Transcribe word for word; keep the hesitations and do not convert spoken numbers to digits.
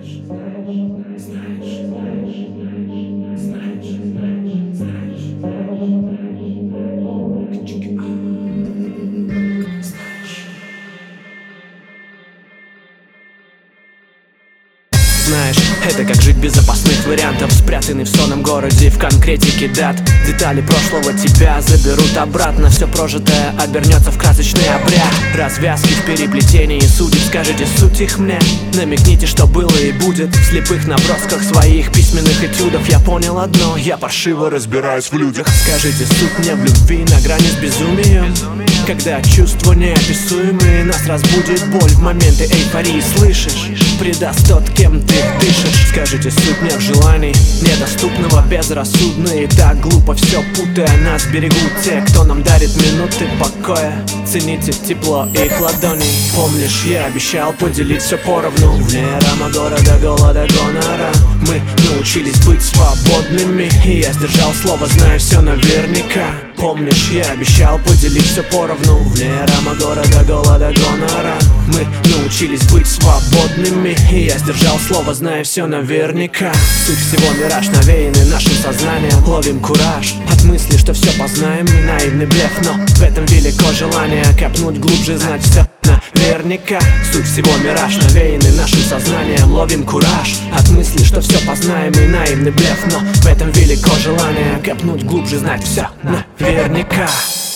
Знаешь, это как жить без запасных вариантов, спрятанный в сонном городе, в конкретике дат. Детали прошлого тебя заберут обратно, все прожитое обернется в красочный обряд. Развязки в переплетении судеб, скажите суть их мне. Намекните, что было и будет. В слепых набросках своих письменных этюдов я понял одно: я паршиво разбираюсь в людях. Скажите суть мне в любви на грани с безумием, когда чувства неописуемые нас разбудит боль в моменты эйфории, слышишь? Предаст тот, кем ты дышишь. Скажите суть мне в желании недоступного, безрассудно и так глупо все путая. Нас берегут те, кто нам дарит минуты покоя. Цените тепло их ладоней. Помнишь, я обещал поделить все поровну. Вне рама города, голода, гонора мы научились быть свободными, и я сдержал слово, знаю все наверняка. Помнишь, я обещал поделить все поровну. Вне рама города, голода, гонора мы научились быть свободными, и я сдержал слово, зная все наверняка. Суть всего мираж, навеянный нашим сознанием. Ловим кураж от мысли, что все познаем. Наивный блеф, но в этом велико желание копнуть глубже, знать все наверняка. Суть всего мираж, навеянный нашим сознанием. Ловим кураж от мысли, что все познаем. И наивный блеф, но в этом велико желание копнуть глубже, знать все наверняка.